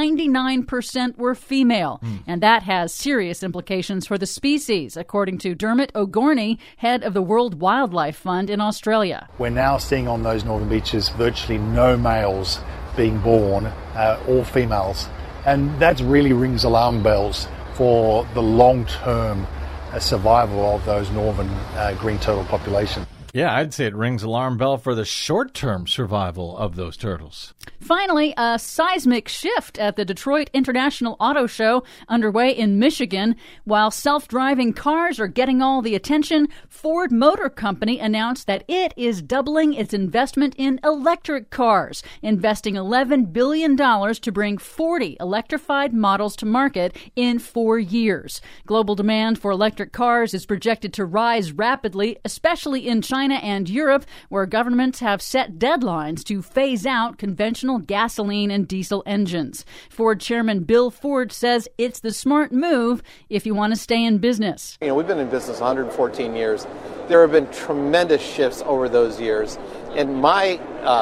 99% were female. And that has serious implications for the species, according to Dermot O'Gorney, head of the World Wildlife Fund in Australia. We're now seeing on those northern beaches virtually no males being born, all females. And that really rings alarm bells for the long-term survival of those northern green turtle populations. Yeah, I'd say it rings alarm bell for the short-term survival of those turtles. Finally, a seismic shift at the Detroit International Auto Show underway in Michigan. While self-driving cars are getting all the attention, Ford Motor Company announced that it is doubling its investment in electric cars, investing $11 billion to bring 40 electrified models to market in 4 years. Global demand for electric cars is projected to rise rapidly, especially in China and Europe, where governments have set deadlines to phase out conventional gasoline and diesel engines. Ford chairman Bill Ford says it's the smart move if you want to stay in business. We've been in business 114 years. There have been tremendous shifts over those years. And my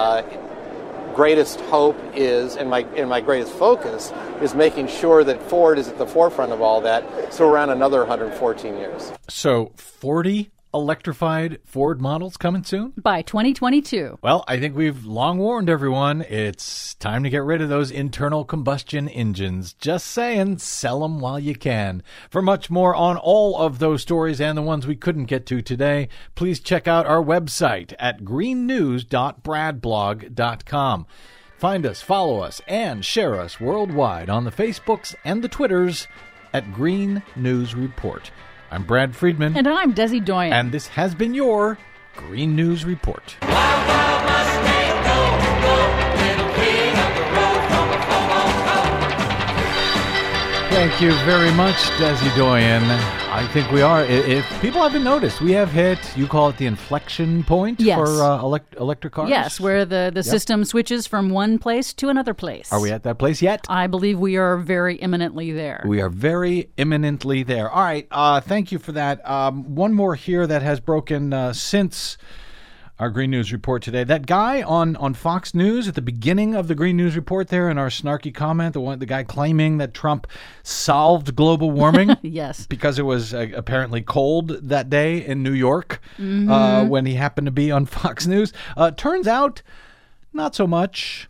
greatest hope is, and my greatest focus, is making sure that Ford is at the forefront of all that, so around another 114 years. So 40 electrified Ford models coming soon? By 2022. Well, I think we've long warned everyone. It's time to get rid of those internal combustion engines. Just saying, sell them while you can. For much more on all of those stories and the ones we couldn't get to today, please check out our website at greennews.bradblog.com. Find us, follow us, and share us worldwide on the Facebooks and the Twitters at Green News Report. I'm Brad Friedman. And I'm Desi Doyen. And this has been your Green News Report. Thank you very much, Desi Doyen. I think we are. If people haven't noticed, we have hit, you call it the inflection point for electric cars? Yes, where the system switches from one place to another place. Are we at that place yet? I believe we are very imminently there. We are very imminently there. All right. Thank you for that. One more here that has broken since our Green News Report today. That guy on Fox News at the beginning of the Green News Report there in our snarky comment, the guy claiming that Trump solved global warming. Yes. Because it was apparently cold that day in New York when he happened to be on Fox News. Turns out, not so much.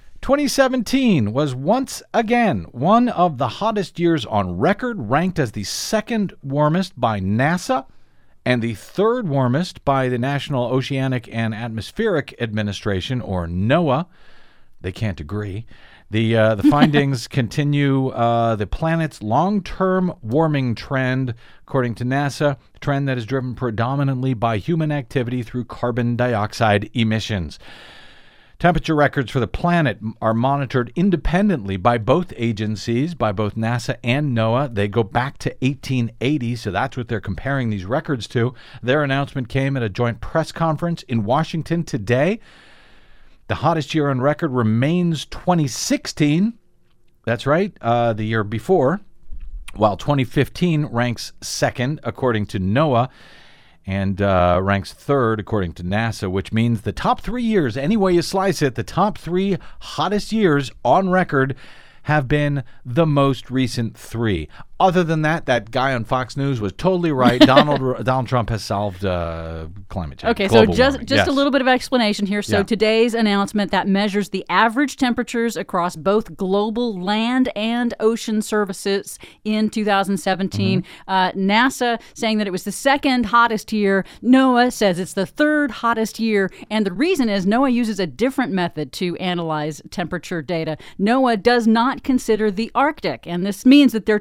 2017 was once again one of the hottest years on record, ranked as the second warmest by NASA and the third warmest by the National Oceanic and Atmospheric Administration, or NOAA. They can't agree. The findings continue the planet's long-term warming trend, according to NASA, a trend that is driven predominantly by human activity through carbon dioxide emissions. Temperature records for the planet are monitored independently by both agencies, by both NASA and NOAA. They go back to 1880, so that's what they're comparing these records to. Their announcement came at a joint press conference in Washington today. The hottest year on record remains 2016. That's right, the year before, while 2015 ranks second, according to NOAA, and ranks third, according to NASA, which means the top 3 years, any way you slice it, the top 3 hottest years on record have been the most recent 3. Other than that, that guy on Fox News was totally right. Donald Trump has solved climate change. Okay, so just a little bit of explanation here. So today's announcement that measures the average temperatures across both global land and ocean surfaces in 2017. NASA saying that it was the second hottest year. NOAA says it's the third hottest year. And the reason is NOAA uses a different method to analyze temperature data. NOAA does not consider the Arctic, and this means that their temperature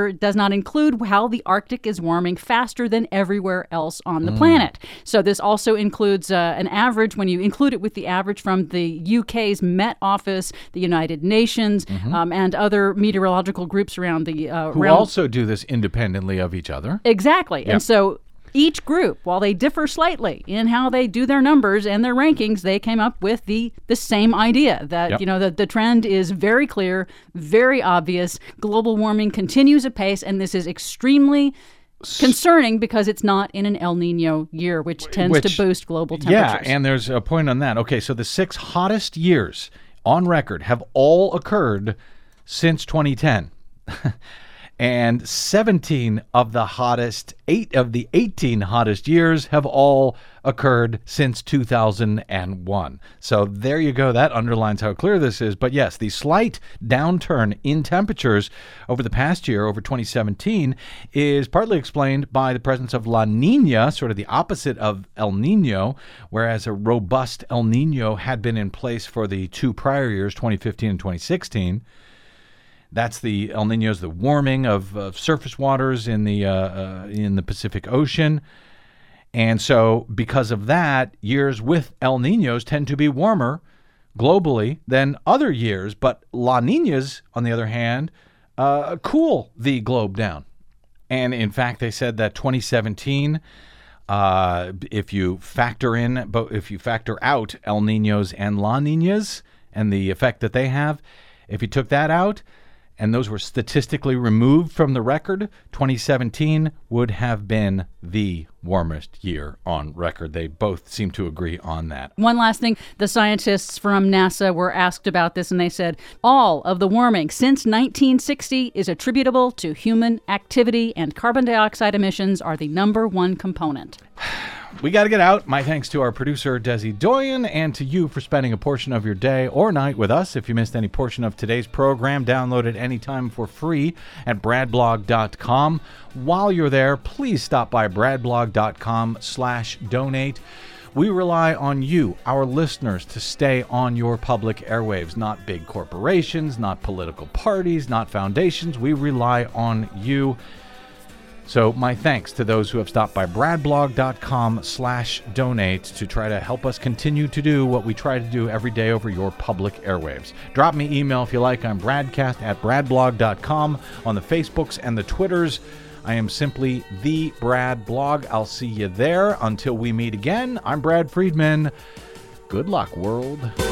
temperature does not include how the Arctic is warming faster than everywhere else on the planet. So this also includes an average, when you include it with the average from the UK's Met Office, the United Nations, and other meteorological groups around the who also do this independently of each other. Exactly. Yep. And so each group, while they differ slightly in how they do their numbers and their rankings, they came up with the same idea that, the trend is very clear, very obvious. Global warming continues apace, and this is extremely concerning because it's not in an El Nino year, which tends to boost global temperatures. Yeah, and there's a point on that. Okay, so the 6 hottest years on record have all occurred since 2010. And 17 of the 18 hottest years have all occurred since 2001. So there you go. That underlines how clear this is. But yes, the slight downturn in temperatures over the past year, over 2017, is partly explained by the presence of La Nina, sort of the opposite of El Nino, whereas a robust El Nino had been in place for the 2 prior years, 2015 and 2016. That's the El Niños, the warming of surface waters in the Pacific Ocean. And so because of that, years with El Niños tend to be warmer globally than other years. But La Niñas, on the other hand, cool the globe down. And in fact, they said that 2017, if you factor out El Niños and La Niñas and the effect that they have, if you took that out, and those were statistically removed from the record, 2017 would have been the warmest year on record. They both seem to agree on that. One last thing. The scientists from NASA were asked about this, and they said all of the warming since 1960 is attributable to human activity, and carbon dioxide emissions are the number one component. We got to get out. My thanks to our producer, Desi Doyen, and to you for spending a portion of your day or night with us. If you missed any portion of today's program, download it anytime for free at bradblog.com. While you're there, please stop by bradblog.com/donate. We rely on you, our listeners, to stay on your public airwaves, not big corporations, not political parties, not foundations. We rely on you. So my thanks to those who have stopped by bradblog.com/donate to try to help us continue to do what we try to do every day over your public airwaves. Drop me email if you like. I'm bradcast@bradblog.com on the Facebooks and the Twitters. I am simply the Brad Blog. I'll see you there. Until we meet again, I'm Brad Friedman. Good luck, world.